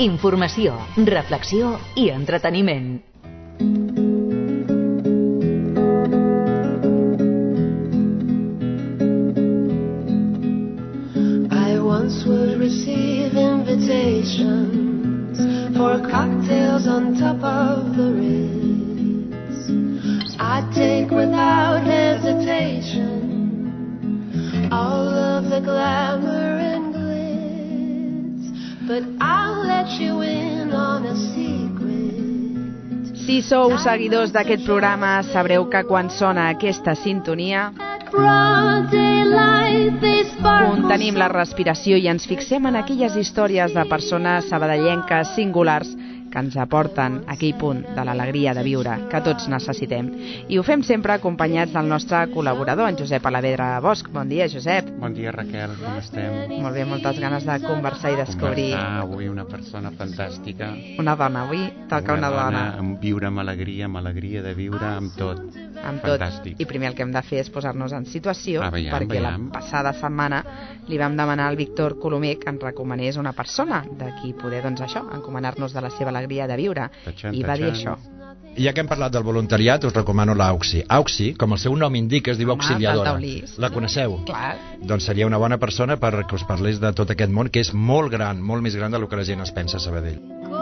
informació, reflexió i entreteniment. I once would receive invitations for cocktails on top of the Ritz. I'd take without hesitation all of the glamour and glitz, but I'll let you in on a secret. Si sou seguidors d'aquest programa, sabreu que quan sona aquesta sintonia contenim la respiració i ens fixem en aquelles històries de persones sabadellenques singulars que ens aporten aquell punt de l'alegria de viure que tots necessitem. I ho fem sempre acompanyats del nostre col·laborador, en Josep Alavedra Bosch. Bon dia, Josep. Bon dia, Raquel, com estem? Molt bé, moltes ganes de conversar i descobrir... Avui una persona fantàstica. Una dona, avui toca una dona. Amb viure amb alegria de viure amb tot. Amb tot. Fantàstic. I primer el que hem de fer és posar-nos en situació, perquè la veiem. passada setmana li vam demanar al Víctor Colomer que ens recomanés una persona de qui poder, doncs això, encomanar-nos de la seva alegria de viure. I va dir això. I ja que hem parlat del voluntariat, us recomano l'Auxi. Auxi, com el seu nom indica, es diu auxiliadora. La coneixeu? Clar. Doncs seria una bona persona per que us parlés de tot aquest món, que és molt gran, molt més gran del que la gent es pensa a Sabadell.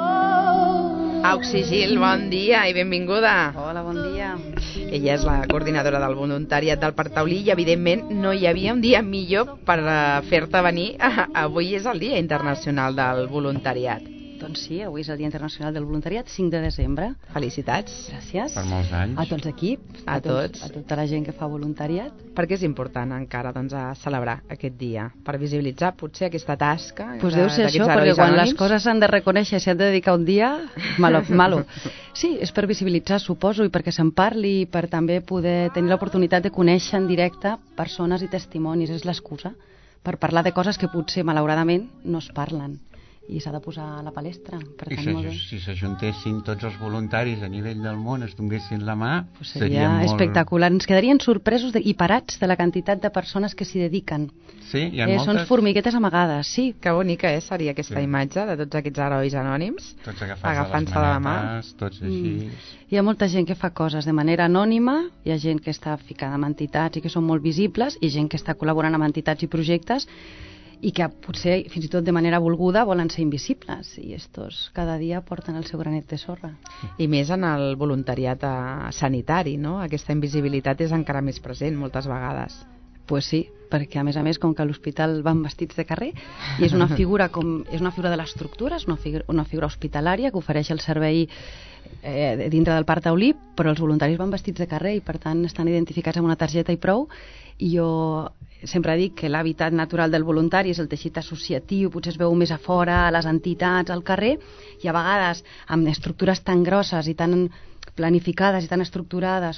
Auxi Gil, bon dia i benvinguda. Hola, bon dia. Ella és la coordinadora del voluntariat del Parc Taulí i, evidentment, no hi havia un dia millor per fer-te venir. Avui és el Dia Internacional del Voluntariat. Doncs sí, avui és el Dia Internacional del Voluntariat, 5 de desembre. Felicitats. Gràcies. Per molts anys. A tots l'equip, a tots. A tota la gent que fa voluntariat. Per què és important encara a celebrar aquest dia? Per visibilitzar potser aquesta tasca? Pues deu ser això, perquè quan les coses s'han de reconèixer i s'han de dedicar un dia, malo. Sí, és per visibilitzar, suposo, i perquè se'n parli, i per també poder tenir l'oportunitat de conèixer en directe persones i testimonis. És l'excusa per parlar de coses que potser, malauradament, no es parlen. I s'ha de posar a la palestra. Per tant, si s'ajuntessin tots els voluntaris a nivell del món, es donessin la mà, pues seria molt espectacular. Ens quedarien sorpresos i parats de la quantitat de persones que s'hi dediquen. Sí, hi ha moltes. Són formiguetes amagades, sí. Que bonica seria aquesta imatge de tots aquests herois anònims. Tots agafant-se de les manetes, tots així. Hi ha molta gent que fa coses de manera anònima, hi ha gent que està ficada en entitats i que són molt visibles, i gent que està col·laborant amb entitats i projectes i que potser, fins i tot de manera volguda, volen ser invisibles, i estos cada dia porten el seu granet de sorra. I més en el voluntariat sanitari, no? Aquesta invisibilitat és encara més present moltes vegades. Pues sí, perquè a més, com que a l'hospital van vestits de carrer, i és una figura de l'estructura, és una figura hospitalària que ofereix el servei dintre del Parc Taulí, però els voluntaris van vestits de carrer i per tant estan identificats amb una targeta i prou. I jo sempre dic que l'hàbitat natural del voluntari és el teixit associatiu, potser es veu més a fora, a les entitats, al carrer, i a vegades amb estructures tan grosses i tan planificades i tan estructurades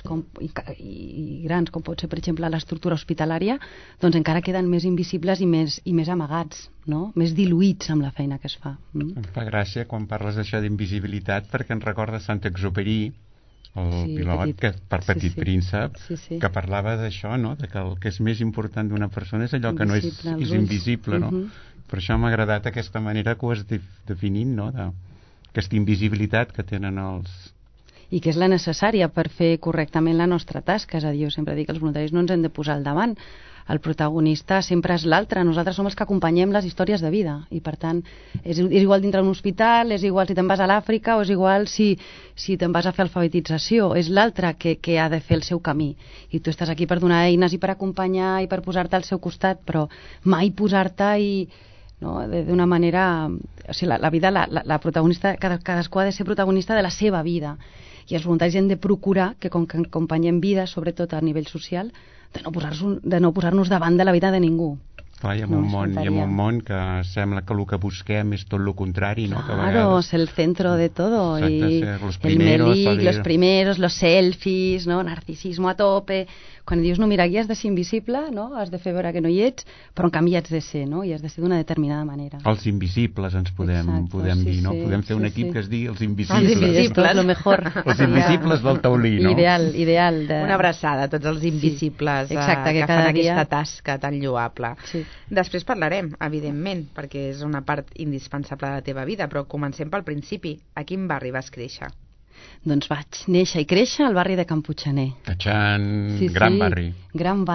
i grans com pot ser, per exemple, l'estructura hospitalària, doncs encara queden més invisibles i més amagats, no? Més diluïts amb la feina que es fa. Em fa gràcia quan parles d'això d'invisibilitat, perquè em recorda Saint-Exupéry, el pilot Petit Príncep, que parlava d'això, no? De que el que és més important d'una persona és allò que no és invisible, no? Per això m'ha agradat aquesta manera que ho has definit, no? Aquesta invisibilitat que tenen els... I que és la necessària per fer correctament la nostra tasca. És a dir, jo sempre dic que els voluntaris no ens hem de posar al davant. El protagonista sempre és l'altre. Nosaltres som els que acompanyem les històries de vida. I per tant, és igual dintre d'un hospital, és igual si te'n vas a l'Àfrica o és igual si te'n vas a fer alfabetització. És l'altre que ha de fer el seu camí. I tu estàs aquí per donar eines i per acompanyar i per posar-te al seu costat, però mai posar-te d'una manera... O sigui, la vida, la protagonista, cadascú ha de ser protagonista de la seva vida. I els voluntaris hem de procurar que, com que acompanyem vida, sobretot a nivell social, de no posar-nos davant de la vida de ningú. Clar, hi ha un món que sembla que el que busquem és tot el contrari, no? Claro, es el centro de todo. Y el melic, los primeros, los selfies, ¿no? Narcisismo a tope. Quan dius, no, mira, aquí has de ser invisible, no? Has de fer veure que no hi ets, però en canvi has de ser, no? I has de ser d'una determinada manera. Els invisibles ens podem dir, no? Podem fer un equip que es digui els invisibles. Els invisibles, lo mejor. Els invisibles del Taulí, no? Ideal. Una abraçada a tots els invisibles que fan aquesta tasca tan lloable. Sí. Després parlarem, evidentment, perquè és una part indispensable de la teva vida, però comencem pel principi. A quin barri vas créixer? Doncs vaig néixer i créixer al barri de Can Puiggener. Tachan, gran barri. Gran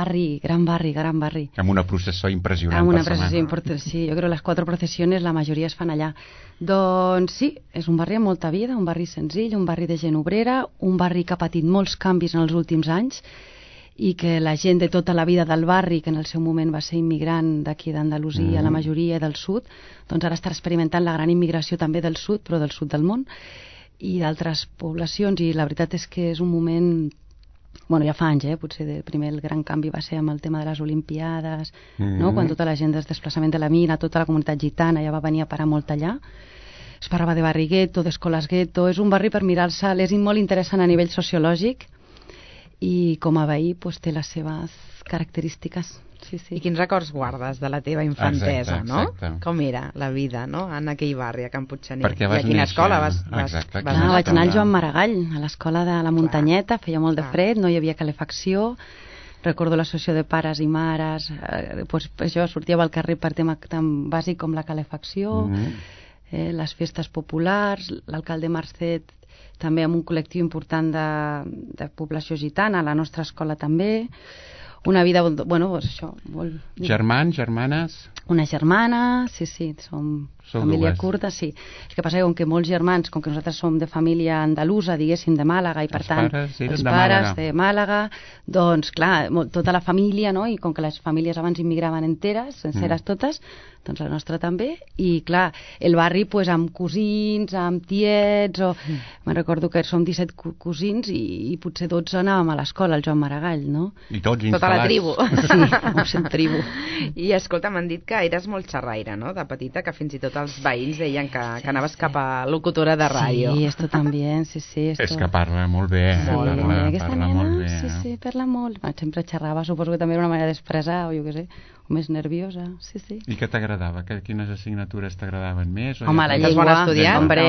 barri. Amb una processó impressionant. Amb una processó important, sí. Jo crec que les 4 processiones la majoria es fan allà. Doncs sí, és un barri amb molta vida, un barri senzill, un barri de gent obrera, un barri que ha patit molts canvis en els últims anys i que la gent de tota la vida del barri, que en el seu moment va ser immigrant d'aquí d'Andalusia, la majoria del sud, doncs ara està experimentant la gran immigració també del sud, però del sud del món, i d'altres poblacions, i la veritat és que és un moment, bueno, ja fa anys, potser primer el gran canvi va ser amb el tema de les Olimpiades, no? Quan tota la gent del desplaçament de la mina, tota la comunitat gitana ja va venir a parar molt allà. Es parlava de barri gueto, d'escoles gueto, és un barri per mirar-se, és molt interessant a nivell sociològic i com a veí pues, té les seves característiques. Sí. I quins records guardes de la teva infantesa, exacte. No? Com era la vida, no?, en aquell barri, a Can Puiggener. I a quina escola vas vaig anar al Joan Maragall, a l'escola de la Muntanyeta, feia molt de fred, no hi havia calefacció, recordo l'associació de pares i mares, pues, això sortíem al carrer per tema tan bàsic com la calefacció, les festes populars, l'alcalde Marcet també amb un col·lectiu important de població gitana, a la nostra escola també, una vida, bueno, pues això... Germans, germanes? Una germana, sí, som família curta, sí. El que passa és que com que molts germans, com que nosaltres som de família andalusa, diguéssim, de Màlaga, i per tant, els pares de Màlaga, doncs clar, tota la família, no?, i com que les famílies abans immigraven enteres, senceres totes, doncs la nostra també, i clar, el barri pues, amb cosins, amb tiets, me'n recordo que som 17 cosins i potser 12 anàvem a l'escola, al Joan Maragall, no? I tots instal·lats. Tota la tribu. Sí, som tribu. I escolta, m'han dit que eres molt xerraire, no?, de petita, que fins i tot els veïns deien que anaves cap a locutora de ràdio. Sí, esto també, sí. És que parla molt bé. Parla molt bé. Sí, parla molt. Sempre xerrava, suposo que també era una manera d'expressar, o jo què sé, o més nerviosa, sí. I què t'agradava? Quines assignatures t'agradaven més? Home, la llengua, hombre,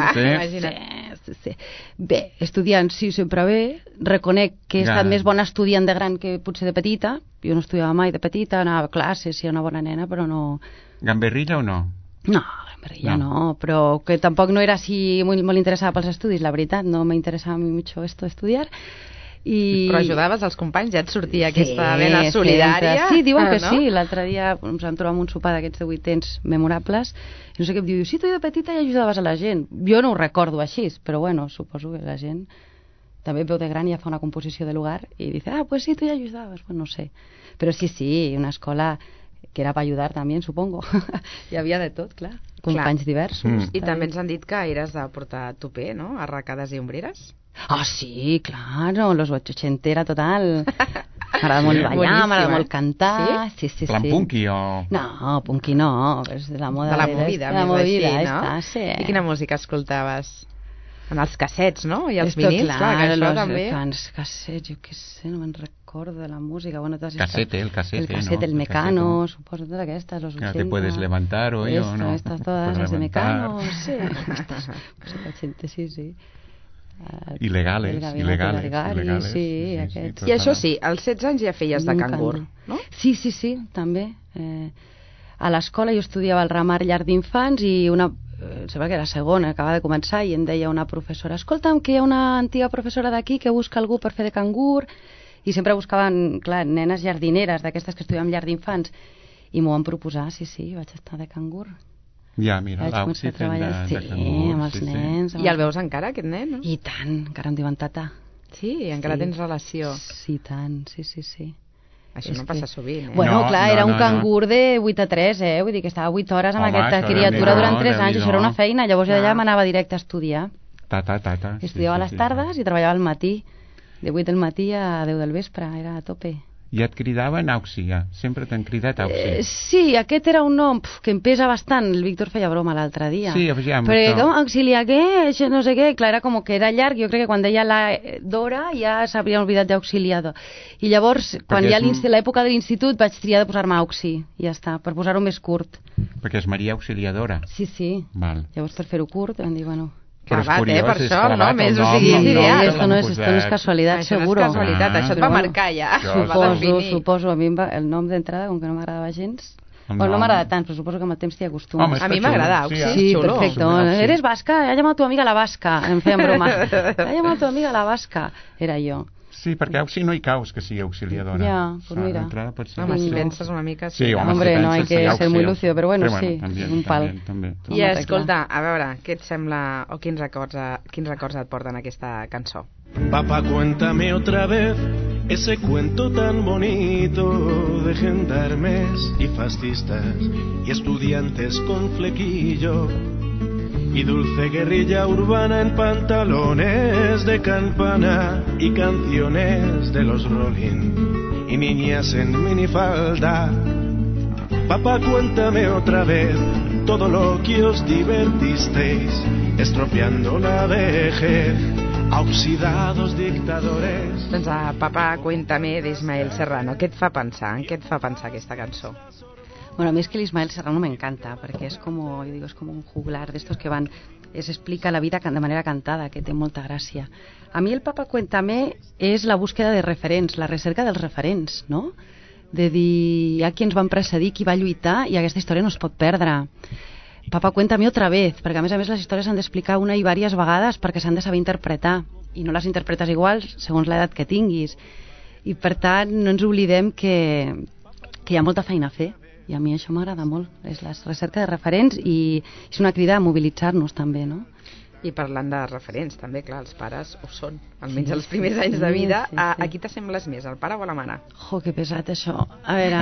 sí. Bé, estudiant sí, sempre bé. Reconec que he estat més bona estudiant de gran que potser de petita. Jo no estudiava mai de petita, anava a classes, sí, una bona nena, però no... Gamberrilla o no? No, gamberrilla no, però que tampoc no era així molt interessada pels estudis, la veritat, no m'interessava a mi mucho esto, estudiar. Però ajudaves els companys, ja et sortia aquesta vena solidària. Sí, diuen que sí. L'altre dia ens vam trobar amb un sopar d'aquests de vuitens memorables i no sé què em diu, sí, tu de petita ja ajudaves a la gent. Jo no ho recordo així, però bueno, suposo que la gent també veu de gran i ja fa una composició de lugar i dice, pues sí, tu ja ajudaves. Bueno, no sé. Però sí, una escola que era para ayudar también, supongo. Hi havia de tot, clar. Companys diversos. I també ens han dit que eres de portar tupé, no?, arracades i ombreres. Ah, sí, claro, los ochentera total. M'agrada molt ballar, m'agrada molt cantar. Sí. Plan punky o...? No, punky no, és de la moda. De la movida, de la movida, així, no? Sí. I quina música escoltaves? En els cassets, no? I els vinils, clar, que això també... Els cassets, jo què sé, no me'n recordo de la música. Bueno, el cassette, ¿no? El Mecano, suposo, todas aquestes, los 80. Te puedes levantar o yo, ¿no? Estas todas las de Mecano, sí. Sí. Il·legales, sí, aquests. I això sí, als 16 anys ja feies de cangur, no? Sí, també. A l'escola jo estudiava al Ramar llar d'infants i una... sembla que era segona, acaba de començar, i em deia una professora, escolta'm, que hi ha una antiga professora d'aquí que busca algú per fer de cangur, i sempre buscaven, clar, nenes jardineres, d'aquestes que estudien llar d'infants, i m'ho van proposar, sí, vaig estar de cangur. Ja, mira, l'Auxi fent de cangur. Amb els nens. I el veus encara, aquest nen, no? I tant, encara em diuen tata. Sí, encara tens relació. Sí, tant, sí. Això no passa sovint, Bueno, clar, era un cangur de 8 a 3, vull dir que estava 8 hores amb aquesta criatura durant 3 anys, això era una feina, llavors jo d'allà m'anava directe a estudiar. Tata. Estudiava a les tardes i treballava al matí, de 8 del matí a 10 del vespre, era a tope. I et cridaven Auxi, ja? Sempre t'han cridat Auxi? Sí, aquest era un nom que em pesa bastant. El Víctor feia broma l'altre dia. Sí, aviam. Però com auxiliar què? Això no sé què. Clar, era com que era llarg. Jo crec que quan deia la Dora ja s'havien oblidat d'auxiliador. I llavors, quan hi ha l'època de l'institut, vaig triar de posar-me Auxi. I ja està, per posar-ho més curt. Perquè és Maria Auxiliadora. Sí. Val. Llavors, per fer-ho curt, vam dir, bueno... Clavat, per això, no? Més, o sigui, ideal. Esto no és casualitat, seguro. Això et va marcar ja. Suposo, a mi el nom d'entrada, com que no m'agradava gens, Bueno, no m'agrada tant, però suposo que amb el temps t'hi acostumes. A mi m'agrada, sí, perfecto. Eres vasca, ha llamado tu amiga la vasca. Em feien broma. Ha llamado tu amiga la vasca. Era jo. Sí, perquè auxi no hi caus que sigui auxiliadora. Ja, pues mira. Home, si penses una mica... Sí, hombre, no hay que ser muy lúcido, però bueno, sí, un pal. I escolta, a veure, què et sembla, o quins records et porten aquesta cançó? Papá, cuéntame otra vez ese cuento tan bonito de gendarmes y fascistas y estudiantes con flequillo y dulce guerrilla urbana en pantalones de campana y canciones de los Rolling y niñas en minifalda. Papá, cuéntame otra vez todo lo que os divertisteis estropeando la vejez a oxidados dictadores. Doncs a Papá, cuéntame d'Ismael Serrano. Què et fa pensar? En què et fa pensar aquesta cançó? Bueno, a mí es que el Ismael Serrano me encanta, porque es como, yo digo, es como un juglar de estos que van, se explica la vida de manera cantada, que té molta gràcia. A mi el Papá Cuéntame és la búsqueda de referents, la recerca dels referents, no? De dir, hi ha qui ens van precedir, qui va lluitar, i aquesta història no es pot perdre. Papá Cuéntame otra vez, perquè a més les històries s'han d'explicar una i diverses vegades perquè s'han de saber interpretar, i no les interpretes igual segons l'edat que tinguis. I per tant, no ens oblidem que hi ha molta feina a fer. I a mi això m'agrada molt, és la recerca de referents i és una crida a mobilitzar-nos també, no? I parlant de referents també, clar, els pares ho són, almenys els primers anys de vida. A qui t'assembles més, al pare o a la mare? Jo, que pesat això. A veure...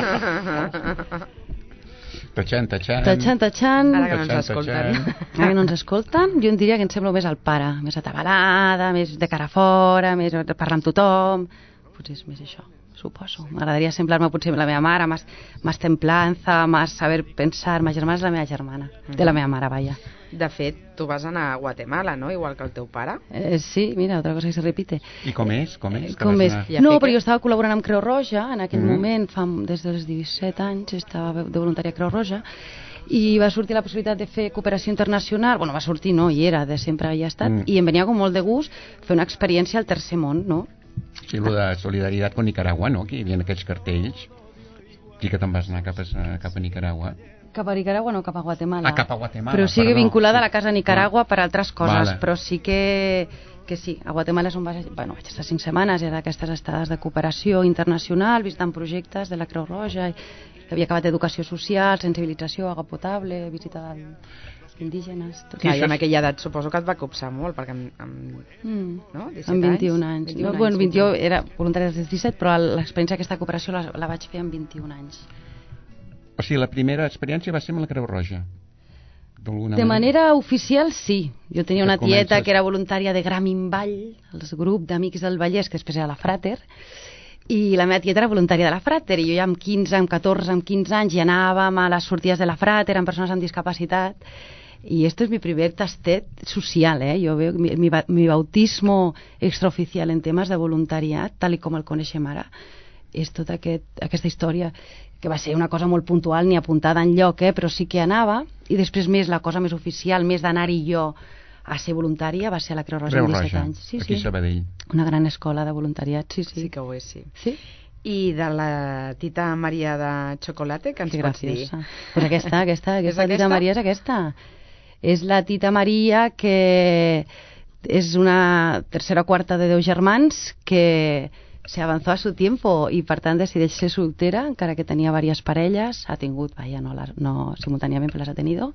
Tachan. Ara que no ens escolten. Ara que no ens escolten, jo em diria que em semblo més al pare, més atabalada, més de cara fora, més parlar amb tothom, potser és més això. Suposo. M'agradaria semblar-me potser la meva mare, más templanza, más saber pensar. Ma germana és la meva germana, de la meva mare, vaja. De fet, tu vas anar a Guatemala, no? Igual que el teu pare. Sí, mira, otra cosa que se repite. I com és? No, però jo estava col·laborant amb Creu Roja, en aquell moment, des dels 17 anys, estava de voluntària a Creu Roja, i va sortir la possibilitat de fer cooperació internacional. Bueno, va sortir, no, hi era, de sempre havia estat, i em venia com molt de gust fer una experiència al tercer món, no? Sí, el de solidaritat con Nicaragua, no? Que hi havia aquests cartells. I que te'n vas anar cap a Nicaragua. Cap a Nicaragua, no, cap a Guatemala. Cap a Guatemala, però sí que vinculada a la Casa Nicaragua per altres coses, però sí que sí, a Guatemala és on vaig estar 5 setmanes, era aquestes estades de cooperació internacional, visitant projectes de la Creu Roja, havia acabat educació social, sensibilització, agua potable, visita indígenes... Clar, i en aquella edat suposo que et va copsar molt, perquè amb 21 anys. Bueno, 21 era voluntària dels 17, però l'experiència d'aquesta cooperació la vaig fer amb 21 anys. O sigui, la primera experiència va ser amb la Creu Roja? De manera oficial, sí. Jo tenia una tieta que era voluntària de Gramin Vall, el grup d'Amics del Vallès, que després era la Frater, i la meva tieta era voluntària de la Frater, i jo ja amb 15, amb 14, amb 15 anys ja anàvem a les sortides de la Frater amb persones amb discapacitat. Y esto es mi primer tastet social, ¿eh? Yo veo mi bautismo extraoficial en temes de voluntariat, tal i com el coneixem ara, és tota aquesta història que va ser una cosa molt puntual, ni apuntada en lloc, però sí que anava, i després més la cosa més oficial, més d'anar-hi jo a ser voluntària, va ser a la Creu Roja amb 17 anys. Sí, aquí a Sabadell. Una gran escola de voluntariat, sí. Sí que ho és, sí. Sí? I de la Tita Maria de Chocolate, que ens pots dir? Pues aquesta Tita Maria és aquesta. És la Tita Maria, que és una tercera o quarta de 10 germans que se avanzó a su tiempo i per tant decideix ser soltera, encara que tenia diverses parelles, ha tingut, no simultàniament, però les ha tenido,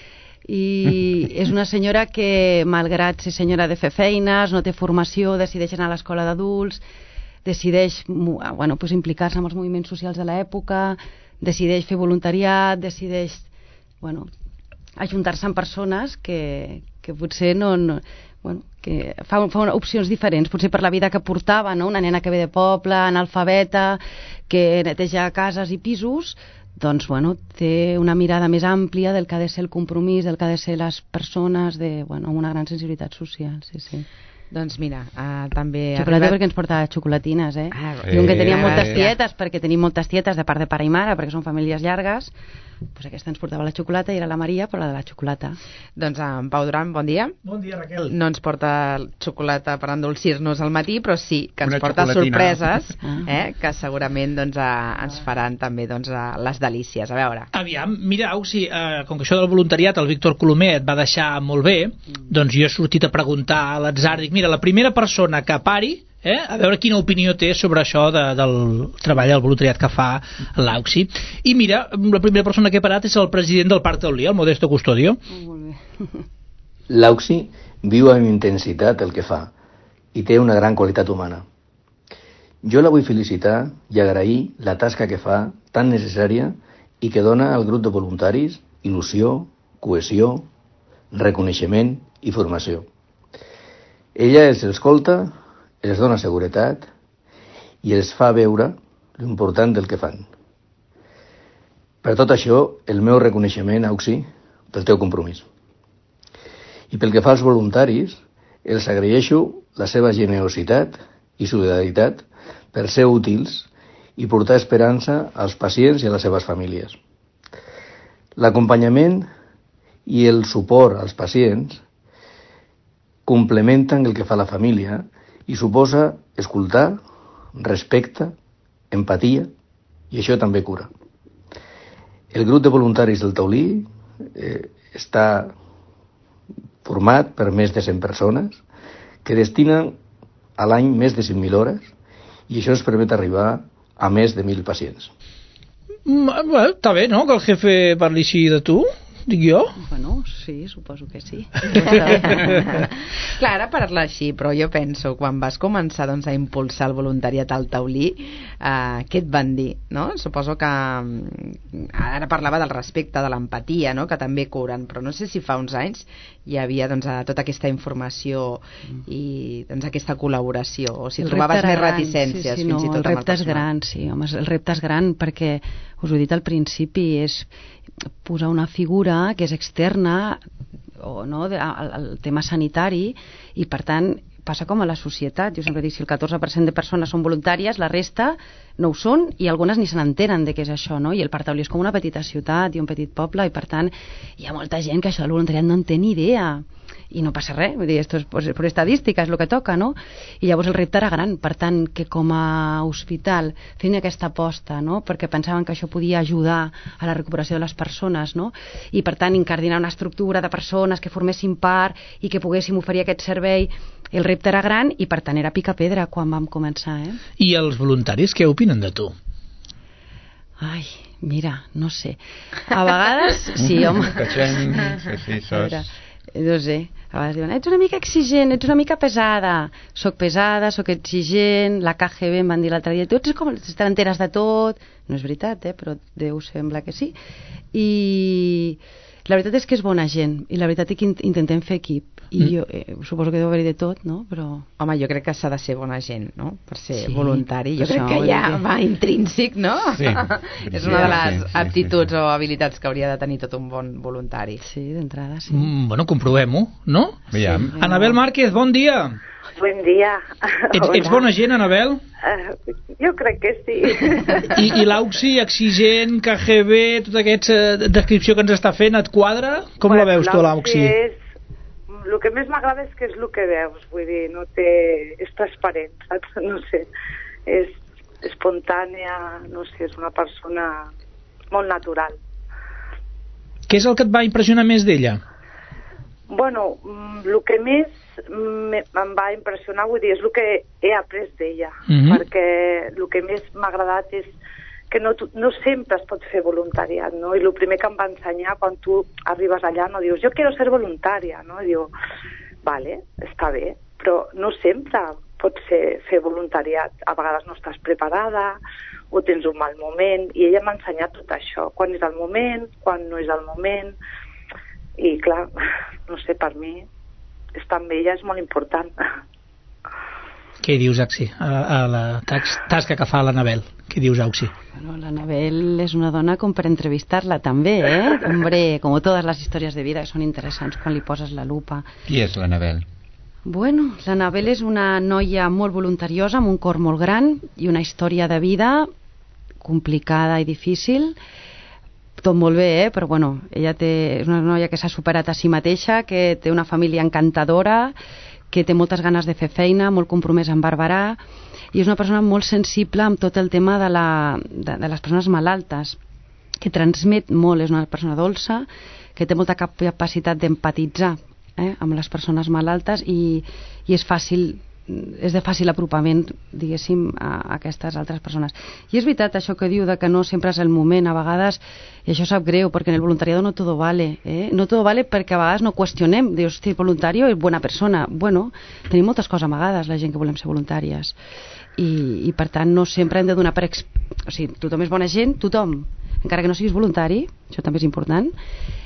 i és una senyora que, malgrat ser senyora de fer feines, no té formació, decideix anar a l'escola d'adults, decideix implicar-se en els moviments socials de l'època, decideix fer voluntariat, decideix ajuntar-se amb persones que potser que fa opcions diferents, potser per la vida que portava, no? Una nena que ve de poble, analfabeta, que neteja cases i pisos, doncs té una mirada més àmplia del que ha de ser el compromís, del que ha de ser les persones, amb una gran sensibilitat social, sí. Doncs mira, també... Xocolata perquè ens portava xocolatines, Diuen que teníem moltes tietes, perquè tenim moltes tietes de part de pare i mare, perquè són famílies llargues. Doncs aquesta ens portava la xocolata i era la Maria, però la de la xocolata. Doncs en Pau Duran, bon dia. Bon dia, Raquel. No ens porta xocolata per endolcir-nos al matí, però sí que ens porta sorpreses, que segurament ens faran també les delícies. A veure. Aviam, mira, Auxi, com que això del voluntariat el Víctor Colomer et va deixar molt bé, doncs jo he sortit a preguntar a l'atzar, dic, mira, la primera persona que pari, a veure quina opinió té sobre això del treball del voluntariat que fa l'Auxi. I mira, la primera persona que he parat és el president del Parc Taulí, el Modesto Custodio. L'Auxi viu amb intensitat el que fa i té una gran qualitat humana. Jo la vull felicitar i agrair la tasca que fa, tan necessària, i que dona al grup de voluntaris il·lusió, cohesió, reconeixement i formació. Ella els escolta, els dona seguretat i els fa veure l'important del que fan. Per tot això, el meu reconeixement, Auxi, pel teu compromís. I pel que fa als voluntaris, els agraeixo la seva generositat i solidaritat per ser útils i portar esperança als pacients i a les seves famílies. L'acompanyament i el suport als pacients complementen el que fa la família i suposa escoltar, respecte, empatia, i això també cura. El grup de voluntaris del Taulí està format per més de 100 persones que destinen a l'any més de 5.000 hores i això ens permet arribar a més de 1.000 pacients. Està bé, no?, que el jefe parli així de tu, dic jo. Bueno, sí, suposo que sí. Clar, ara parla així, però jo penso, quan vas començar a impulsar el voluntariat al Taulí, què et van dir, no? Suposo que ara parlava del respecte, de l'empatia, no?, que també curen, però no sé si fa uns anys hi havia tota aquesta informació i aquesta col·laboració, o si trobaves més reticències fins i tot amb el personal. El repte és gran, sí, home, el repte és gran perquè, us ho he dit al principi, és posar una figura que és externa al tema sanitari i per tant passa com a la societat. Jo sempre dic, si el 14% de persones són voluntàries, la resta no ho són i algunes ni se n'entenen de què és això, no? I el Parc Taulí és com una petita ciutat i un petit poble i per tant hi ha molta gent que això del voluntariat no en té ni idea i no passa res, vull dir, esto és per estadística, és el que toca, no? I llavors el repte era gran, per tant, que com a hospital feien aquesta aposta, no?, perquè pensaven que això podia ajudar a la recuperació de les persones, no?, i per tant incardinar una estructura de persones que formessin part i que poguéssim oferir aquest servei, el repte era gran i per tant era picar pedra quan vam començar, I els voluntaris què opinen de tu? Ai, mira, no sé. A vegades, sí, home. No sé, a vegades diuen, ets una mica exigent, ets una mica pesada. Soc pesada, soc exigent, la KGB em van dir l'altre dia, tu ets com les t'enteres de tot. No és veritat, però Déu sembla que sí. I la veritat és que és bona gent, i la veritat és que intentem fer equip. I jo suposo que deu haver-hi de tot, no? Però... Home, jo crec que s'ha de ser bona gent, no?, per ser voluntari. Jo crec que ja va intrínsec, no? Sí. És una de les aptituds o habilitats que hauria de tenir tot un bon voluntari. Sí, d'entrada, sí. Bueno, comprovem-ho, no? Sí. Anabel Márquez, bon dia. Bon dia. Ets bona gent, Anabel? Jo crec que sí. I l'Auxi, exigent, KGB, tota aquesta descripció que ens està fent, et quadra? Com la veus tu, l'Auxi? El que més m'agrada és que és el que veus, vull dir, no té... és transparent, saps? No sé, és espontània, no sé, és una persona molt natural. Què és el que et va impressionar més d'ella? Bueno, el que més em va impressionar, vull dir, és el que he après d'ella, perquè el que més m'ha agradat és que no sempre es pot fer voluntariat, no? I el primer que em va ensenyar quan tu arribes allà, no dius, jo quiero ser voluntària, no? I diu, vale, està bé, però no sempre pots fer voluntariat. A vegades no estàs preparada o tens un mal moment, i ella m'ha ensenyat tot això, quan és el moment, quan no és el moment, i clar, no sé, per mi estar amb ella és molt important. Què dius, Auxi, a la tasca que fa l'Anabel? Què dius, Auxi? Bueno, l'Anabel és una dona com per entrevistar-la també, Hombre, com totes les històries de vida que són interessants quan li poses la lupa. Qui és l'Anabel? Bueno, l'Anabel és una noia molt voluntariosa, amb un cor molt gran i una història de vida complicada i difícil. Tot molt bé, però bueno, ella és una noia que s'ha superat a si mateixa, que té una família encantadora, que té moltes ganes de fer feina, molt compromesa amb Barberà, i és una persona molt sensible amb tot el tema de les persones malaltes, que transmet molt, és una persona dolça, que té molta capacitat d'empatitzar amb les persones malaltes i és de fàcil apropament, diguéssim, a aquestes altres persones. I és veritat això que diu de que no sempre és el moment, a vegades, i això sap greu, perquè en el voluntariado no todo vale, no todo vale perquè a vegades no qüestionem, dius, hosti, el voluntario és bona persona. Bueno, tenim moltes coses amagades, la gent que volem ser voluntàries, i per tant no sempre hem de donar per... O sigui, tothom és bona gent, tothom, encara que no siguis voluntari, això també és important,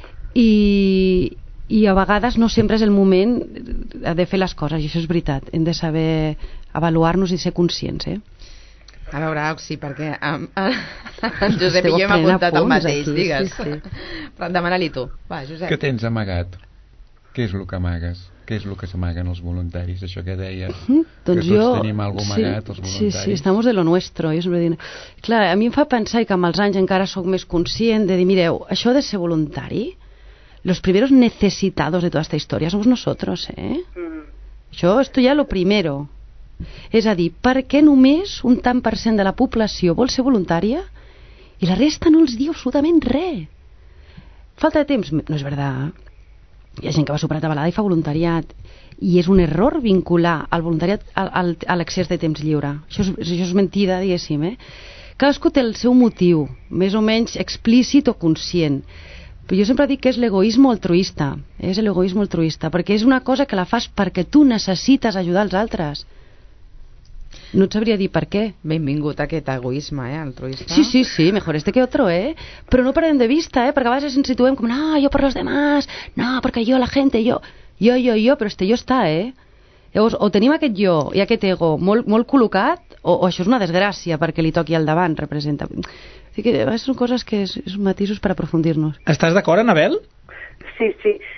i a vegades no sempre és el moment de fer les coses, i això és veritat, hem de saber avaluar-nos i ser conscients, A veure, Auxi, perquè en Josep i jo hem apuntat el mateix, aquí, digues. Sí. Però demana-li tu. Va, Josep. Què tens amagat? Què és el que amagues? Què és el que s'amaguen els voluntaris? Això que deies, doncs que tots tenim alguna cosa amagat, els voluntaris. Sí, estamos de lo nuestro. Jo sempre dic... Clar, a mi em fa pensar que amb els anys encara sóc més conscient de dir, mireu, això de ser voluntari, los primeros necesitados de toda esta historia somos nosotros, esto ya lo primero. És a dir, per què només un tant per cent de la població vol ser voluntària i la resta no els diu absolutament res? Falta de temps? No és veritat. Hi ha gent que va superar tabalada i fa voluntariat, i és un error vincular el voluntariat a l'excés de temps lliure. Això és mentida, diguéssim. Cadascú té el seu motiu, més o menys explícit o conscient. Però jo sempre dic que és l'egoisme altruista, és l'egoisme altruista, perquè és una cosa que la fas perquè tu necessites ajudar els altres. No et sabria dir per què. Benvingut a aquest egoisme, altruista. Sí, mejor este que otro, Però no perdem de vista, perquè a vegades ens situem com, no, yo por los demás, no, perquè jo, la gente, jo, però este jo està, Llavors, o tenim aquest jo i aquest ego molt col·locat, o això és una desgràcia perquè li toqui al davant, representa... Así que a vegades són coses que són matisos per aprofundir-nos. Estàs d'acord, Anabel? Sí.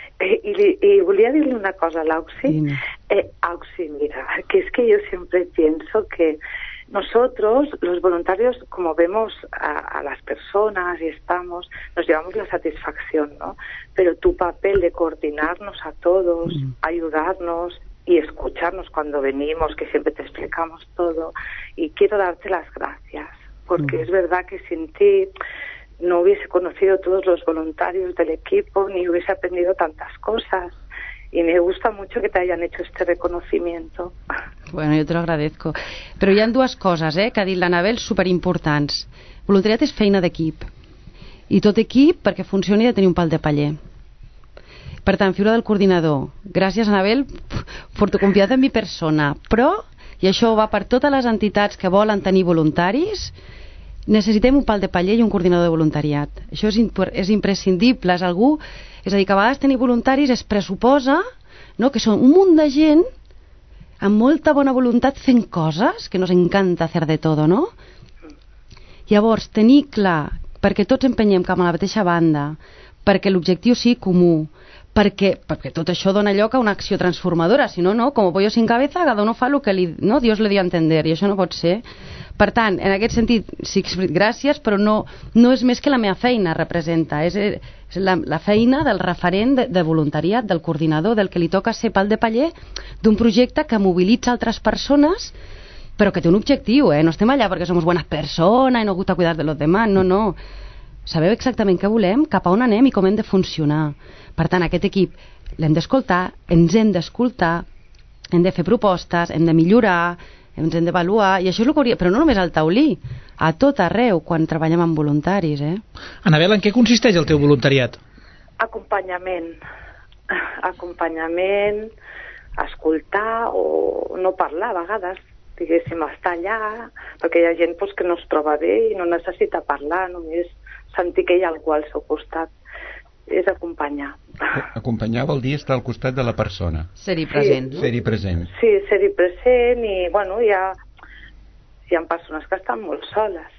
Y volia dir-li una cosa a l'Auxi. Auxi, mira, que es que yo siempre pienso que nosotros, los voluntarios, como vemos a las personas y nos llevamos la satisfacción, ¿no? Pero tu papel de coordinarnos a todos, ayudarnos y escucharnos cuando venimos, que siempre te explicamos todo, y quiero darte las gracias, porque es verdad que sin ti no hubiese conocido todos los voluntarios del equipo, ni hubiese aprendido tantas cosas. Y me gusta mucho que te hayan hecho este reconocimiento. Bueno, jo te lo agradezco. Però hi ha dues coses, que ha dit l'Anabel, superimportants. Voluntariat és feina d'equip. I tot equip, perquè funcioni, ha de tenir un pal de paller. Per tant, figura del coordinador. Gràcies, Anabel, por tu confiança en mi persona. Però, i això va per totes les entitats que volen tenir voluntaris, necessitem un pal de paller i un coordinador de voluntariat. Això és imprescindible. És a dir, que a vegades tenir voluntaris es pressuposa, no?, que són un munt de gent amb molta bona voluntat fent coses, que nos encanta hacer de todo, no? Llavors, tenir clar, perquè tots empenyem cap a la mateixa banda, perquè l'objectiu sigui comú, perquè tot això dona lloc a una acció transformadora, si no, no, com pollo sin cabeza, cada uno fa el que Dios le dio a entender, i això no pot ser. Per tant, en aquest sentit, sí, gràcies, però no és més que la meva feina representa, és la feina del referent de voluntariat, del coordinador, del que li toca ser pal de paller d'un projecte que mobilitza altres persones, però que té un objectiu, no estem allà perquè som bones persones i nos gusta cuidar de los demás, no. Sabeu exactament què volem, cap a on anem i com hem de funcionar. Per tant, aquest equip l'hem d'escoltar, ens hem d'escoltar, hem de fer propostes, hem de millorar, ens hem d'avaluar, i això és el que hauria... Però no només al taulí, a tot arreu, quan treballem amb voluntaris, Anabel, en què consisteix el teu voluntariat? Acompanyament, escoltar o no parlar a vegades, diguéssim, estar allà, perquè hi ha gent que no es troba bé i no necessita parlar, només sentir que hi ha algú al seu costat. És acompanyar. Acompanyar vol dir estar al costat de la persona. Ser-hi present. Sí. Ser-hi present. Sí, ser-hi present, i bueno, hi ha persones que estan molt soles.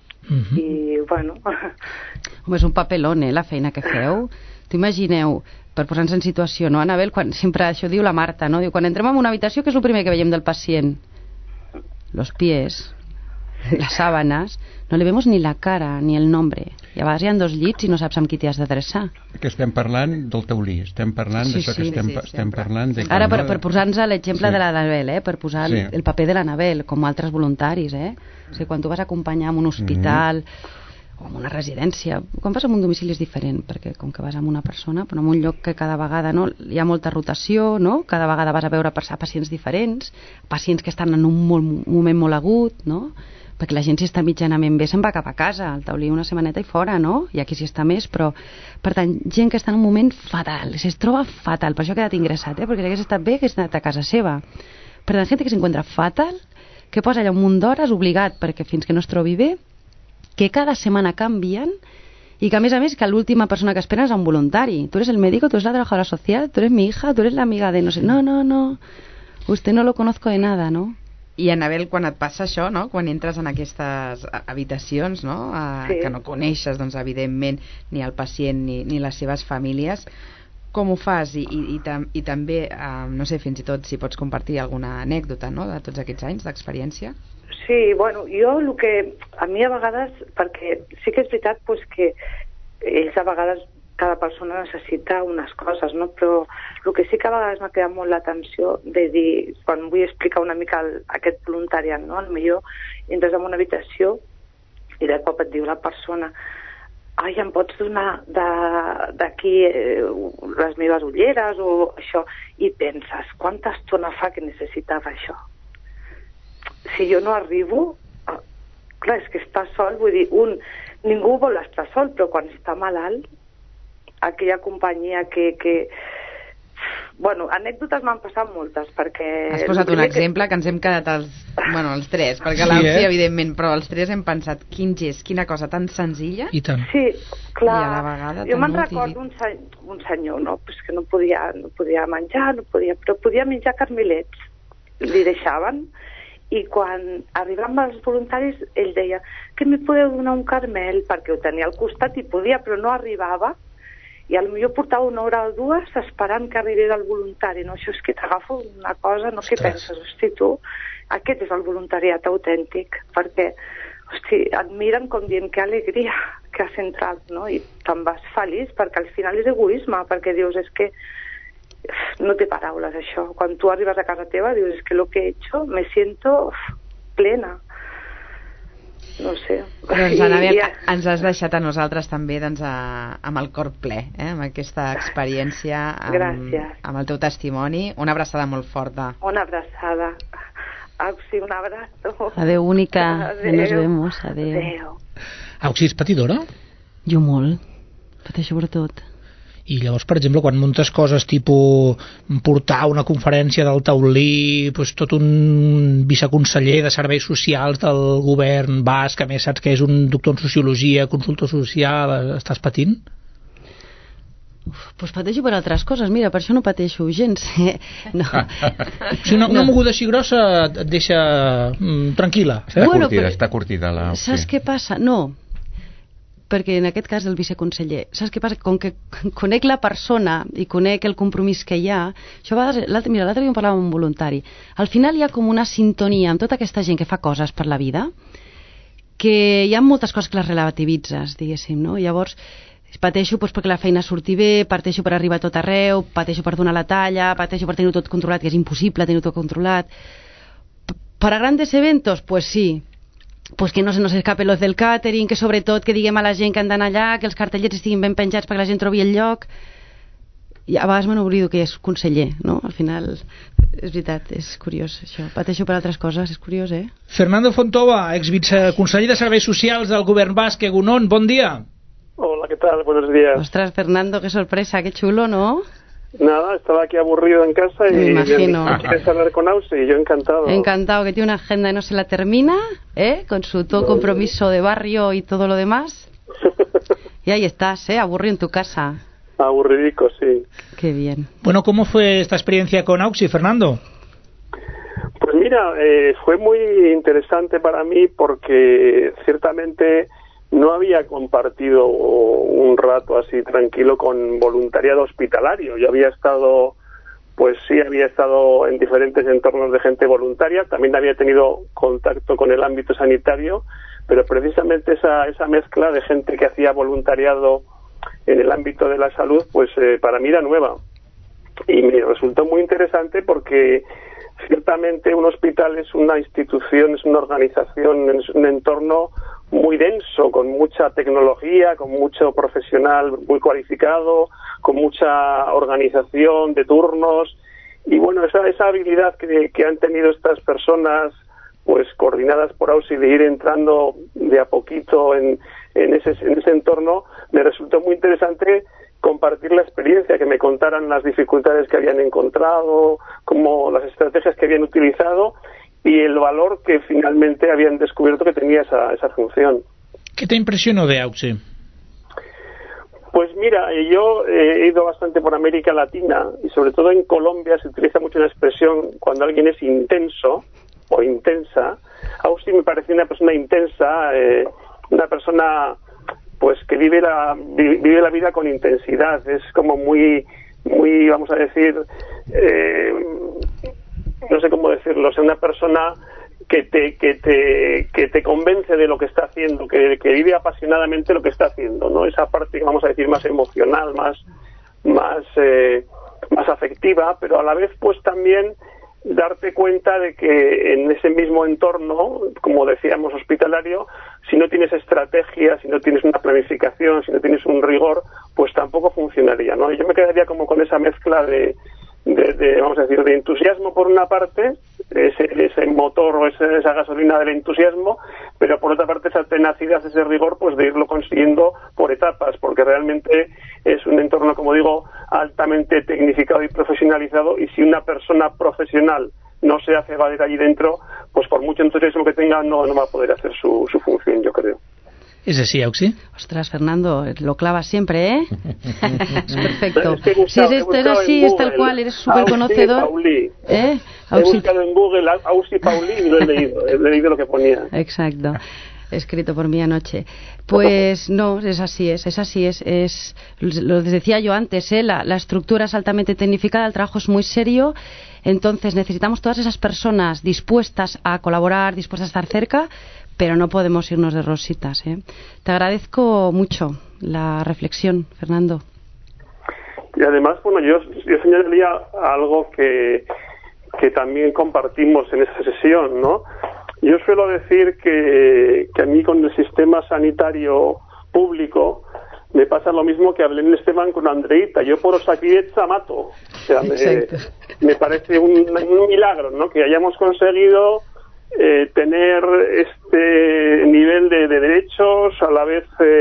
I bueno... Home, és un papelón, la feina que feu. T'ho imagineu, per posar-nos en situació, no, Anabel? Sempre això diu la Marta, no? Diu, quan entrem en una habitació, què és el primer que veiem del pacient? Los pies, las sábanas, no le vemos ni la cara ni el nombre, i a vegades hi ha 2 llits i no saps amb qui t'hi has d'adreçar. Que estem parlant del taulí, estem parlant d'això que estem parlant de... Ara per posar-nos l'exemple de l'Anabel, per posar el paper de l'Anabel com altres voluntaris, o sigui, quan tu vas acompanyar en un hospital o en una residència, quan vas a un domicili és diferent, perquè com que vas amb una persona, però en un lloc que cada vegada hi ha molta rotació, no? Cada vegada vas a veure pacients diferents, pacients que estan en un moment molt agut, no? Perquè la gent, si està mitjanament bé, se'n va cap a casa, al taulí una setmaneta i fora, no? I aquí si està més, però per tant, gent que està en un moment fatal, es troba fatal, per això ha quedat ingressat, perquè si hagués estat bé, hagués anat a casa seva. Per tant, gent que s'encuentra fatal, que posa allà un munt d'hores obligat perquè fins que no es trobi bé, que cada setmana canvien y que a més que l'última persona que esperas es un voluntari. Tú eres el médico, tú eres la trabajadora social, tú eres mi hija, tú eres la amiga de no sé... No, usted no lo conozco de nada, ¿no? I, Anabel, quan et passa això, no? Quan entres en aquestes habitacions, no? Que no coneixes, doncs, evidentment, ni el pacient ni les seves famílies, com ho fas? I també, no sé, fins i tot si pots compartir alguna anècdota, no?, de tots aquests anys d'experiència. Sí, bueno, jo el que a mi a vegades, perquè sí que és veritat pues, que ells a vegades cada persona necessita unes coses, no? Però el que sí que a vegades m'ha quedat molt l'atenció de dir, quan vull explicar una mica aquest voluntariat, no? Potser entres en una habitació i de cop et diu la persona: ai, em pots donar d'aquí les meves ulleres o això? I penses, quanta estona fa que necessitava això? Si jo no arribo, clar, és que està sol, vull dir, ningú vol estar sol, però quan està malalt, aquella companyia que... Bueno, anècdotes m'han passat moltes, perquè... Has posat un exemple que ens hem quedat els tres, perquè l'Auxi, evidentment, però els tres hem pensat, quin gest, quina cosa tan senzilla. I tant. Sí, clar. I a la vegada jo me'n recordo un senyor, no? Pues que no podia menjar, però podia menjar carmilets. Li deixaven, i quan arribaven els voluntaris, ell deia, que me podeu donar un carmel? Perquè ho tenia al costat i podia, però no arribava. I potser portava 1 hora o 2 esperant que arribés el voluntari, no? Això és que t'agafa una cosa, no? Què penses? Hosti, tu, aquest és el voluntariat autèntic, perquè, hosti, et miren com dient que alegria que has entrat, no? I te'n vas feliç, perquè al final és egoisme, perquè dius, és que no té paraules, això. Quan tu arribes a casa teva, dius, és que lo que he hecho, me siento plena. No sé. Doncs, Anabel, ens has deixat a nosaltres també amb el cor ple, amb aquesta experiència, amb el teu testimoni. Una abraçada molt forta. Una abraçada. Auxi, un abrazo. Adéu, única. Adéu. Nos vemos. Adéu. Auxi, és patidora? Jo molt. Pateixo per tot. I llavors, per exemple, quan muntes coses tipus portar una conferència del taulí, doncs tot un viceconseller de serveis socials del govern basc, a més saps que és un doctor en sociologia, consultor social, estàs patint? Pues pateixo per altres coses, mira, per això no pateixo gens. No. Si una moguda així grossa et deixa tranquil·la. Està curtida la... Saps què passa? No, perquè en aquest cas el viceconseller, saps què passa? Com que conec la persona i conec el compromís que hi ha, això a vegades, l'altre dia em parlava amb un voluntari, al final hi ha com una sintonia amb tota aquesta gent que fa coses per la vida, que hi ha moltes coses que les relativitzes, diguéssim, no? Llavors, pateixo perquè la feina surti bé, pateixo per arribar a tot arreu, pateixo per donar la talla, pateixo per tenir-ho tot controlat, que és impossible tenir-ho tot controlat. Per a grandes eventos, pues sí, pues que no se nos escape los del catering, que sobretot que diguem a la gent que han d'anar allà, que els cartellets estiguin ben penjats perquè la gent trobi el lloc. I a vegades me n'oblido que és conseller, no? Al final, és veritat, és curiós això. Pateixo per altres coses, és curiós, eh? Fernando Fontova, exviceconseller de Serveis Socials del Govern Basc, Egunon, bon dia. Hola, ¿qué tal? Buenos días. Ostras, Fernando, qué sorpresa, qué chulo, ¿no? Nada, estaba aquí aburrido en casa y me imagino. ¿Quieres hablar con Auxi? Y yo encantado. Encantado, que tiene una agenda y no se la termina, con su todo compromiso de barrio y todo lo demás. Y ahí estás, aburrido en tu casa. Aburridico, sí. Qué bien. Bueno, ¿cómo fue esta experiencia con Auxi, Fernando? Pues mira, fue muy interesante para mí porque ciertamente no había compartido un rato así tranquilo con voluntariado hospitalario. Yo había estado en diferentes entornos de gente voluntaria, también había tenido contacto con el ámbito sanitario, pero precisamente esa mezcla de gente que hacía voluntariado en el ámbito de la salud, pues para mí era nueva. Y me resultó muy interesante porque ciertamente un hospital es una institución, es una organización, es un entorno muy denso, con mucha tecnología, con mucho profesional muy cualificado, con mucha organización de turnos. Y bueno, esa habilidad que han tenido estas personas, pues coordinadas por AUSI, de ir entrando de a poquito en ese entorno, me resultó muy interesante compartir la experiencia, que me contaran las dificultades que habían encontrado, como las estrategias que habían utilizado y el valor que finalmente habían descubierto que tenía esa función. ¿Qué te impresionó de AUSI? Pues mira, yo he ido bastante por América Latina y sobre todo en Colombia se utiliza mucho una expresión cuando alguien es intenso o intensa. AUSI me parecía una persona intensa, una persona pues que vive la vida con intensidad, es como muy vamos a decir, no sé cómo decirlo, o sea, una persona que te convence de lo que está haciendo, que vive apasionadamente lo que está haciendo, ¿no? Esa parte, vamos a decir, más emocional, más afectiva, pero a la vez pues también darte cuenta de que en ese mismo entorno, como decíamos, hospitalario, si no tienes estrategia, si no tienes una planificación, si no tienes un rigor, pues tampoco funcionaría, ¿no? Y yo me quedaría como con esa mezcla de vamos a decir, de entusiasmo por una parte, ese motor o esa gasolina del entusiasmo, pero por otra parte esa tenacidad, ese rigor, pues de irlo consiguiendo por etapas, porque realmente es un entorno, como digo, altamente tecnificado y profesionalizado, y si una persona profesional no se hace valer allí dentro, pues por mucho entusiasmo que tenga no va a poder hacer su función, yo creo. ¿Es así, Auxi? Ostras, Fernando, lo clavas siempre, ¿eh? Es perfecto. Si esto es así, es tal cual, eres súper conocedor. He buscado en Google Auxi Pauli y lo he leído lo que ponía. Exacto. Escrito por mí anoche. Pues no, es así, lo decía yo antes, la estructura es altamente tecnificada, el trabajo es muy serio, entonces necesitamos todas esas personas dispuestas a colaborar, dispuestas a estar cerca, pero no podemos irnos de rositas, ¿eh? Te agradezco mucho la reflexión, Fernando. Y además, bueno, yo señalaría algo que también compartimos en esta sesión, ¿no? Yo suelo decir que a mí con el sistema sanitario público me pasa lo mismo que a Belén Esteban con Andreita. Yo por Osakidetza mato. O sea, me parece un milagro, ¿no? Que hayamos conseguido tener este nivel de derechos a la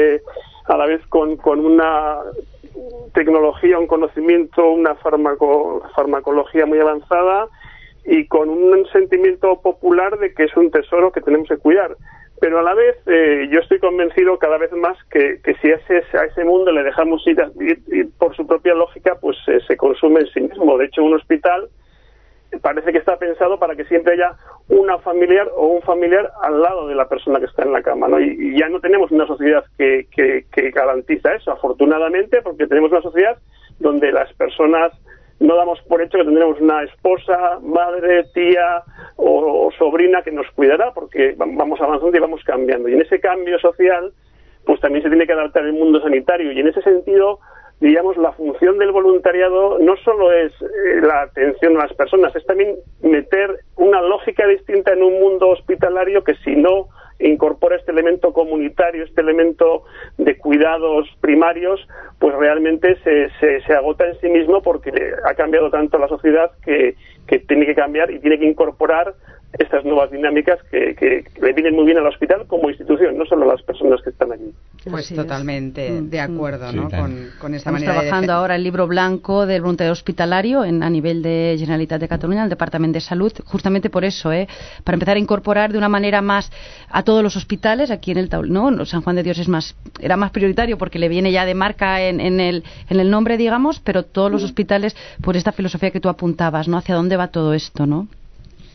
vez con una tecnología, un conocimiento, una farmacología muy avanzada y con un sentimiento popular de que es un tesoro que tenemos que cuidar. Pero a la vez yo estoy convencido cada vez más que si a ese mundo le dejamos ir por su propia lógica, pues se consume en sí mismo. De hecho, un hospital parece que está pensado para que siempre haya una familiar o un familiar al lado de la persona que está en la cama, ¿no? Y ya no tenemos una sociedad que garantiza eso, afortunadamente, porque tenemos una sociedad donde las personas no damos por hecho que tendremos una esposa, madre, tía o sobrina que nos cuidará, porque vamos avanzando y vamos cambiando. Y en ese cambio social, pues también se tiene que adaptar el mundo sanitario. Y en ese sentido, digamos, la función del voluntariado no solo es la atención a las personas, es también meter una lógica distinta en un mundo hospitalario que si no incorpora este elemento comunitario, este elemento de cuidados primarios, pues realmente se agota en sí mismo, porque ha cambiado tanto la sociedad que tiene que cambiar y tiene que incorporar estas nuevas dinámicas que le vienen muy bien al hospital como institución, no solo a las personas que están allí. Pues totalmente de acuerdo, ¿no? Sí, con esta Estamos manera trabajando ahora el libro blanco del voluntariado hospitalario a nivel de Generalitat de Cataluña, el Departamento de Salud, justamente por eso, para empezar a incorporar de una manera más a todos los hospitales. Aquí en el ¿no? San Juan de Dios era más prioritario porque le viene ya de marca en el nombre, digamos, pero todos los hospitales, por esta filosofía que tú apuntabas, ¿no? Hacia dónde va todo esto, ¿no?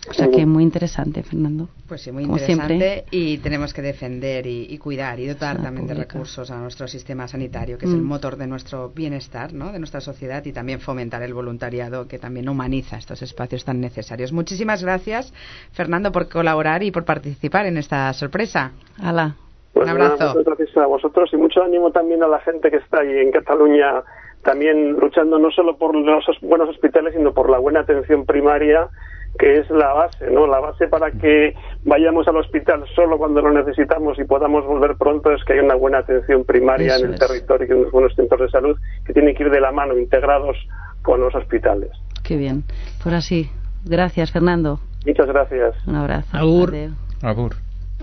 O sea que muy interesante, Fernando. Pues sí, muy interesante, y tenemos que defender y cuidar y dotar también de recursos a nuestro sistema sanitario, que es el motor de nuestro bienestar, ¿no?, de nuestra sociedad, y también fomentar el voluntariado, que también humaniza estos espacios tan necesarios. Muchísimas gracias, Fernando, por colaborar y por participar en esta sorpresa. ¡Hala! Pues un abrazo. Nada, muchas gracias a vosotros y mucho ánimo también a la gente que está ahí en Cataluña, también luchando no solo por los buenos hospitales, sino por la buena atención primaria, que es la base, ¿no? La base para que vayamos al hospital solo cuando lo necesitamos y podamos volver pronto es que haya una buena atención primaria en el territorio y unos buenos centros de salud que tienen que ir de la mano, integrados con los hospitales. Qué bien. Pues así. Gracias, Fernando. Muchas gracias. Un abrazo. Agur. Agur.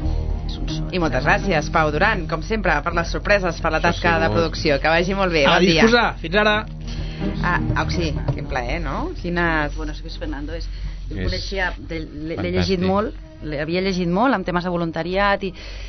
I moltes gràcies, Pau Duran, com sempre, per les sorpreses, per la tasca de producció. Que vagi molt bé. A bon dia. disposar. Fins ara. Auxi, quin plaer, no? Quines... Bueno, sí que és Fernando, l'he llegit molt, l'havia llegit molt amb temes de voluntariat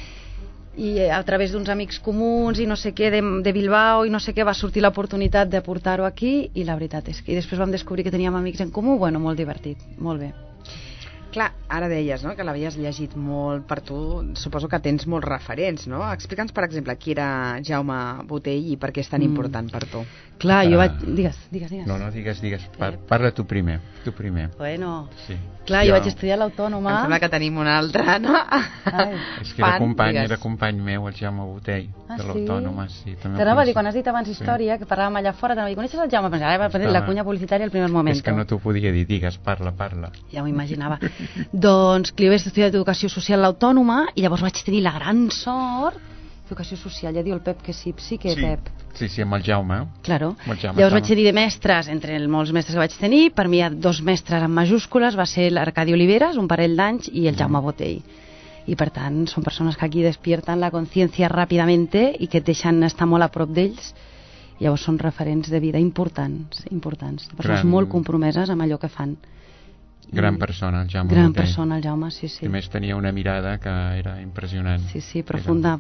i a través d'uns amics comuns i no sé què de Bilbao i no sé què va sortir l'oportunitat de portar-ho aquí, i la veritat és que després vam descobrir que teníem amics en comú. Bueno, molt divertit, molt bé. Clar, ara deies, no?, que l'havies llegit molt. Per tu suposo que tens molts referents, no? Explica'ns, per exemple, qui era Jaume Botey i per què és tan important per tu. Clar, jo vaig... Digues. No, digues. Parla tu primer. Bueno, sí. Clar, jo vaig estudiar a l'Autònoma. Em sembla que tenim una altra, no? És que era company meu, el Jaume Botey, de l'Autònoma. Sí, t'anava a dir, quan has dit abans història, que parlàvem allà fora, t'anava a dir, coneixes el Jaume? Ara va prendre la cunya publicitària al primer moment. És que no t'ho podia dir, digues, parla. Ja m'ho imaginava. Doncs que jo vaig estudiar Educació Social a l'Autònoma i llavors vaig tenir la gran sort... Educació Social, ja diu el Pep que sí que Pep. Sí, amb el Jaume. Claro. Llavors vaig tenir de mestres, entre molts mestres que vaig tenir, per mi hi ha 2 mestres en majúscules, va ser l'Arcadi Oliveras, un parell d'anys, i el Jaume Botey. I per tant, són persones que aquí despierten la consciència ràpidamente i que et deixen estar molt a prop d'ells. Llavors són referents de vida importants. Persones molt compromeses amb allò que fan. Gran persona, el Jaume Botey. Gran persona, el Jaume, sí. I més tenia una mirada que era impressionant. Sí, profunda.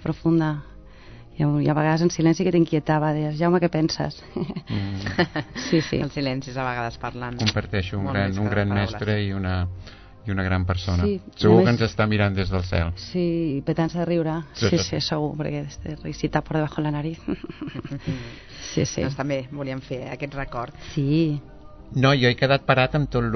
I a vegades en silenci que t'inquietava, deies, Jaume, què penses? Sí. Els silencis a vegades parlant. Comparteixo un gran mestre i una gran persona. Segur que ens està mirant des del cel. Sí, petant-se de riure. Sí, segur, perquè este risita por debajo de la nariz. Sí. Doncs també volíem fer aquest record. Sí. No, jo he quedat parat amb tot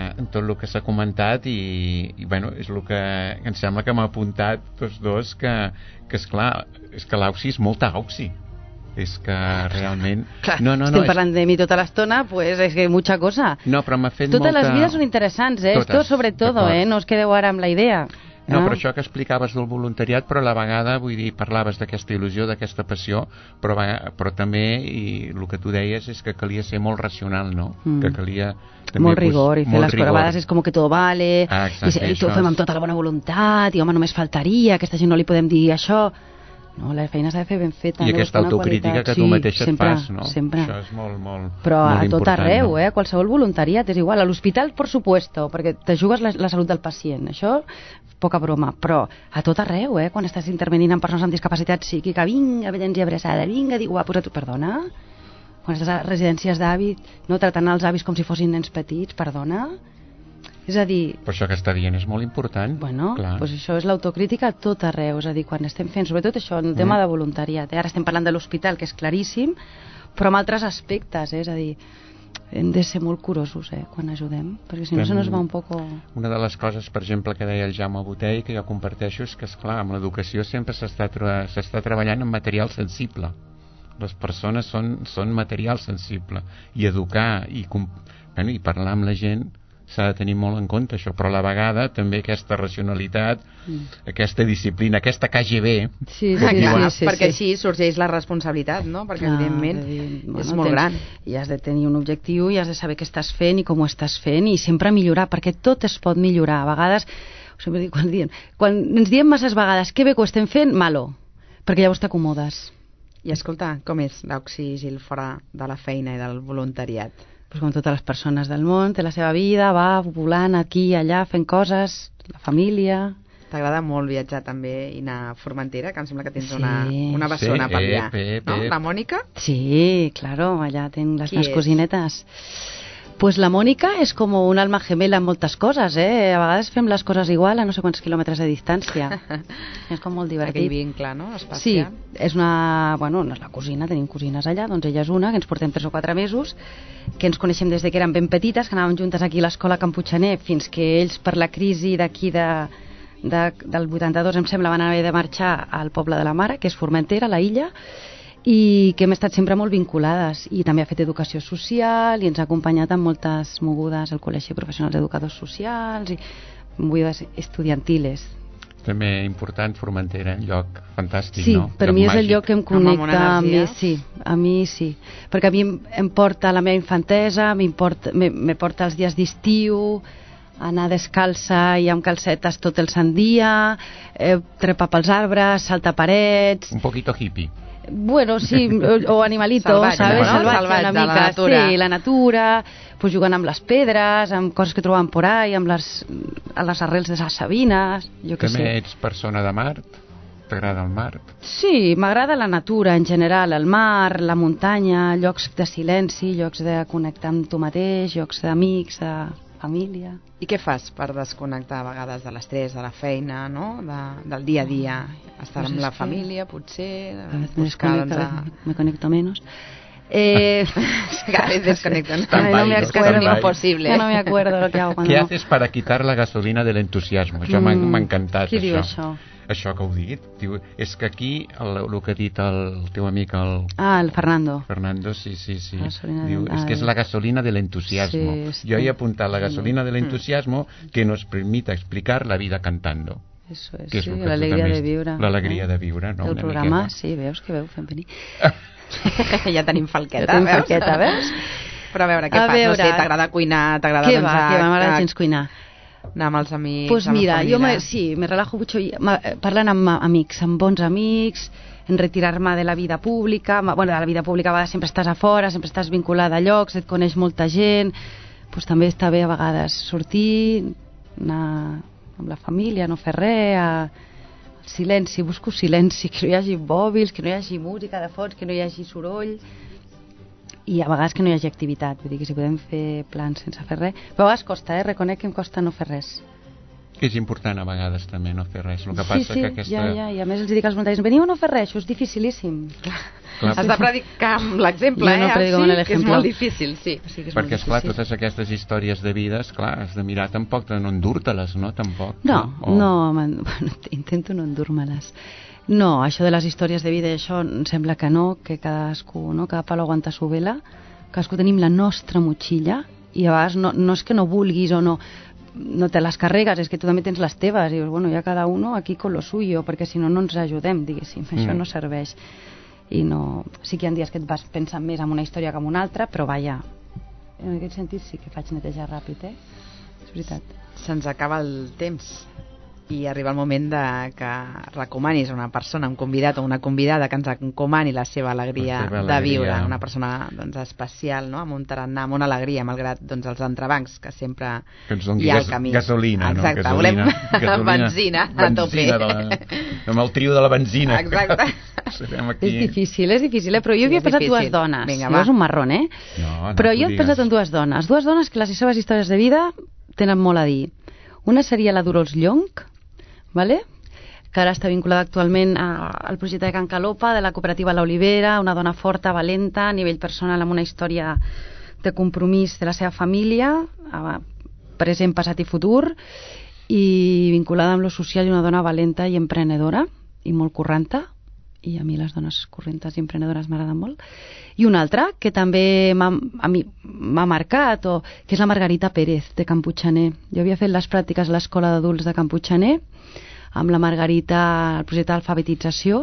el que s'ha comentat i bueno, és el que em sembla que m'ha apuntat tots dos, que esclar, és que l'Auxi és molta Auxi. És que realment... Clar, estem parlant de mi tota l'estona, pues és que mucha cosa. No, però m'ha fet Totes les vides són interessants, Esto sobre todo, no us quedeu ara amb la idea. No, però això que explicaves del voluntariat, però a la vegada, vull dir, parlaves d'aquesta il·lusió, d'aquesta passió, però també, i el que tu deies és que calia ser molt racional, no? Que calia... També, molt rigor, i fer les coses, a vegades és com que tot vale, exacte, i ho fem amb tota la bona voluntat, i home, només faltaria, a aquesta gent no li podem dir això... No, la feina s'ha de fer ben feta. I aquesta autocrítica que tu mateixa et fas, no? Sempre. Això és molt però molt a tot arreu, no? Qualsevol voluntariat és igual. A l'hospital, per supuesto, perquè te jugues la salut del pacient. Això, poca broma. Però a tot arreu, quan estàs intervenint amb persones amb discapacitat psíquica, vinga, vellens i abraçada, vinga, dic guapos a tu, perdona? Quan estàs a residències d'avi, no tratant els avis com si fossin nens petits, perdona? És a dir... Però això que està dient és molt important. Bueno, doncs això és l'autocrítica a tot arreu. És a dir, quan estem fent, sobretot això, en tema de voluntariat. Ara estem parlant de l'hospital, que és claríssim, però amb altres aspectes, és a dir, hem de ser molt curosos quan ajudem, perquè si no se nos va un poco... Una de les coses, per exemple, que deia el Jaume Botey, que jo comparteixo, és que, esclar, amb l'educació sempre s'està treballant amb material sensible. Les persones són material sensible. I educar i parlar amb la gent s'ha de tenir molt en compte això, però a la vegada també aquesta racionalitat, aquesta disciplina, aquesta KGB, perquè així sorgeix la responsabilitat, no? Perquè evidentment és molt gran. I has de tenir un objectiu i has de saber què estàs fent i com ho estàs fent i sempre millorar, perquè tot es pot millorar. A vegades, sempre dic, quan ens diem masses vegades que bé que ho estem fent, malo, perquè llavors t'acomodes. I escolta, com és l'Auxi Gil fora de la feina i del voluntariat? Pues com totes les persones del món, té la seva vida, va volant aquí i allà, fent coses, la família... T'agrada molt viatjar també i anar a Formentera, que em sembla que tens una bessona per allà, no? La Mònica? Sí, claro, allà tinc les meves cosinetes. Pues la Mònica és com un alma gemela en moltes coses, A vegades fem les coses igual a no sé quants quilòmetres de distància. És com molt divertit. Aquell vincle, no? Espacial. Sí, és una... Bueno, no és la cosina, tenim cosines allà, doncs ella és una, que ens portem 3 o 4 mesos, que ens coneixem des que érem ben petites, que anàvem juntes aquí a l'escola Camputxaner, fins que ells, per la crisi d'aquí del 82, em sembla, van haver de marxar al poble de la mare, que és Formentera, la illa, i que hem estat sempre molt vinculades, i també ha fet educació social i ens ha acompanyat en moltes mogudes al Col·legi de Professionals Educadors Socials i mogudes estudiantiles. També important Formentera, un lloc fantàstic, sí, no? Sí, per mi és el lloc que em connecta més, sí, a mi sí, perquè a mi em porta la meva infantesa, me porta els dies d'estiu, anar descalça i amb calcetes tot el sant dia, trepar pels arbres, saltar parets... Un poquito hippie. Bueno, sí, o animalito, salvatge, ¿sabes? No? Salvatge, una mica, sí, la natura, pues jugant amb les pedres, amb coses que trobem por ahí, amb les arrels de les sabines, jo què sé. També ets persona de mar? T'agrada el mar? Sí, m'agrada la natura en general, el mar, la muntanya, llocs de silenci, llocs de connectar amb tu mateix, llocs d'amics, de família. I què fas per desconnectar a vegades de l'estrès, de la feina, no? Del dia a dia? Estar amb la família, potser? Me conecto menos. Cada vez desconecto. Es que es imposible. Ya no me acuerdo lo que hago cuando ¿Qué haces para quitar la gasolina del entusiasmo? Això m'ha encantat, Qui diu això? Això que heu dit, diu, és que aquí el que ha dit el teu amic el Fernando. Fernando, sí. Diu, és que és la gasolina del entusiasmo. Sí, yo he apuntado la gasolina del entusiasmo que nos permite explicar la vida cantando. Eso es, sí, l'alegria de viure. L'alegria de viure, no? El programa, sí, veus que fem venir. Ja tenim falqueta, veus? Però a veure, què fas? No sé, t'agrada cuinar, t'agrada dansar? Què va, m'agrada gens cuinar. Anar amb els amics, pues mira, jo me relajo mucho parlant amb amics, amb bons amics, en retirar-me de la vida pública. Bueno, de la vida pública a vegades sempre estàs a fora, sempre estàs vinculada a llocs, et coneix molta gent, pues també està bé a vegades sortir, anar amb la família, no fer res, silenci, busco silenci, que no hi hagi mòbils, que no hi hagi música de fons, que no hi hagi soroll, i a vegades que no hi hagi activitat, vull dir que si podem fer plans sense fer res, però a vegades costa, reconec que em costa no fer res. És important a vegades també no fer res, el que passa que aquesta... Ja, i a més els dic als voluntaris, veniu a no fer res, això és dificilíssim. Has de predicar amb l'exemple, que és molt difícil, sí. Perquè, esclar, totes aquestes històries de vida, esclar, has de mirar tampoc, de no endur-te-les, no? Tampoc. No, intento no endur-me-les. No, això de les històries de vida, això em sembla que no, que cadascú, no? Cada palo aguanta su vela, cadascú tenim la nostra motxilla, i a vegades no és que no vulguis o no te les carregues, és que tu també tens les teves, i dius, bueno, ja cada uno aquí con lo suyo, perquè si no ens ajudem, diguéssim, això no serveix. I no... Sí que hi ha dies que et vas pensant més en una història que en una altra, però vaja, en aquest sentit sí que faig netejar ràpid, és veritat. Se'ns acaba el temps i arriba el moment que recomanis a una persona, un convidat o una convidada que ens encomani la seva alegria de viure, una persona doncs, especial, no? Amb un tarannà, amb una alegria, malgrat doncs, els entrebancs que sempre hi ha al camí. Gasolina, no? Exacte, volem benzina a tope. Amb el trio de la benzina. Exacte. És difícil, però jo havia pensat dues dones. Vinga, és un marrón, però jo he pensat en dues dones que les seves històries de vida tenen molt a dir. Una seria la Dolors Llonch, vale? Que ara està vinculada actualment al projecte de Can Calopa, de la cooperativa La Olivera, una dona forta, valenta, a nivell personal, amb una història de compromís de la seva família, present, passat i futur, i vinculada amb lo social, i una dona valenta i emprenedora, i molt correnta, i a mi les dones correntes i emprenedores m'agraden molt. I una altra, que també a mi m'ha marcat, que és la Margarita Pérez, de Camputxaner. Jo havia fet les pràctiques a l'Escola d'Adults de Camputxaner, amb la Margarita, el projecte d'alfabetització,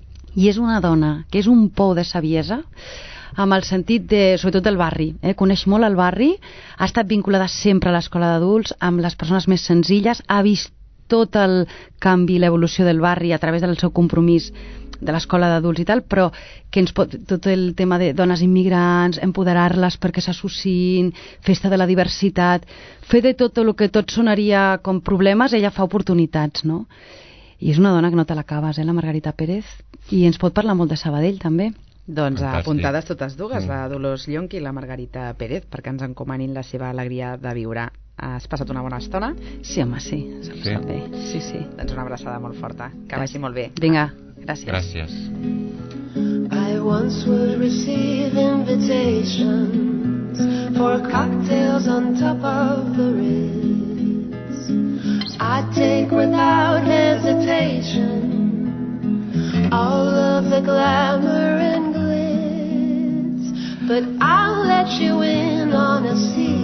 i és una dona que és un pou de saviesa, amb el sentit sobretot del barri, coneix molt el barri, ha estat vinculada sempre a l'Escola d'Adults, amb les persones més senzilles, ha vist tot el canvi i l'evolució del barri a través del seu compromís de l'escola d'adults i tal, però que ens pot, tot el tema de dones immigrants, empoderar-les perquè s'associïn, festa de la diversitat, fer de tot el que tot sonaria com problemes, ella fa oportunitats, no? I és una dona que no te l'acabes, la Margarita Pérez, i ens pot parlar molt de Sabadell també. Doncs apuntades totes dues, la Dolors Llonch i la Margarita Pérez, perquè ens encomanin la seva alegria de viure. Has passat una bona estona? Sí, home, sí. Bé. Sí. Doncs una abraçada molt forta. Que vagi molt bé. Vinga, gràcies. Gràcies. I once would receive invitations for cocktails on top of the Ritz. I'd take without hesitation all of the glamour and glitz, but I'll let you in on a secret.